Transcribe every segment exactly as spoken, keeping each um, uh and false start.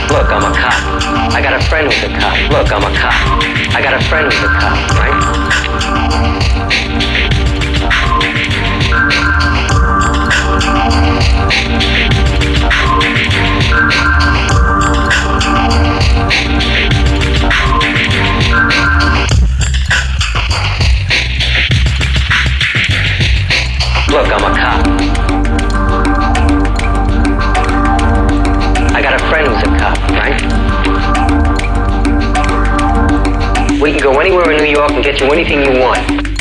Look, I'm a cop. I got a friend who's a cop. Look, I'm a cop. I got a friend who's a cop, right? Look, I'm a cop. I got a friend who's a cop, right? We can go anywhere in New York and get you anything you want.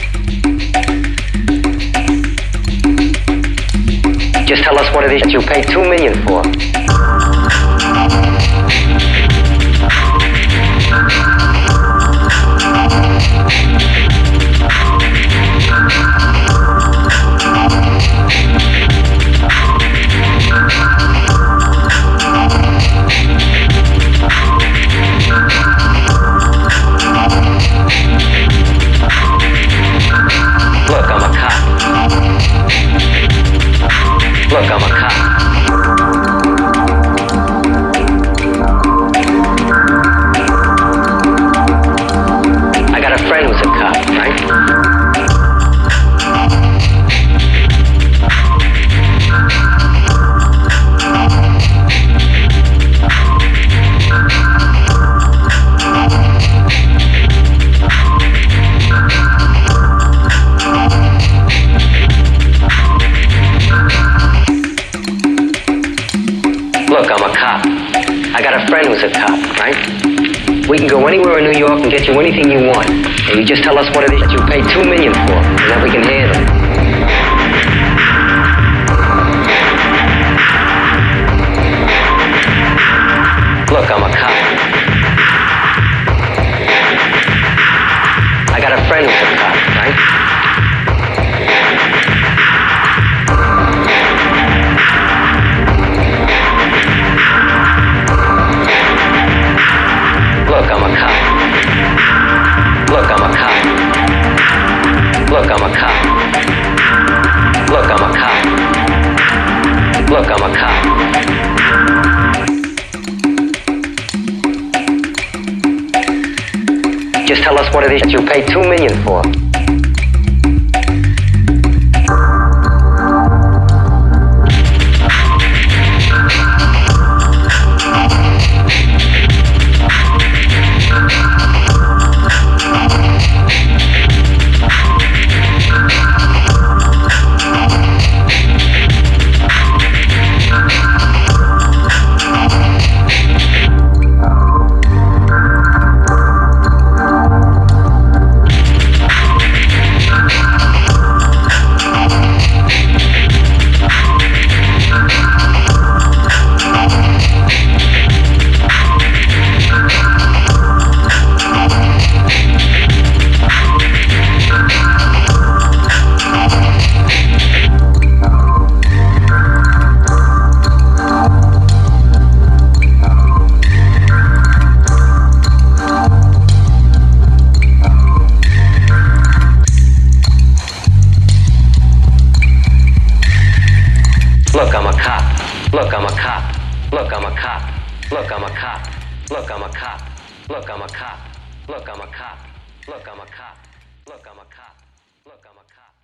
Just tell us what it is that you paid two million for. Look, I'm a cop. Look, I'm a cop. I got a friend who's a cop, right? Look, I'm a cop. I got a friend who's a cop, right? We can go anywhere in New York and get you anything you want. And you just tell us what it is that you paid two million for, and that we can handle it. Look, I'm a cop. I got a friend who's a cop, right? Look, I'm a cop. Look, I'm a cop. Look, I'm a cop. Look, I'm a cop. Look, I'm a cop. Just tell us what it is that you paid two million for. Look, I'm a cop. Look, I'm a cop. Look, I'm a cop. Look, I'm a cop. Look, I'm a cop. Look, I'm a cop. Look, I'm a cop. Look, I'm a cop. Look, I'm a cop. Look, I'm a cop.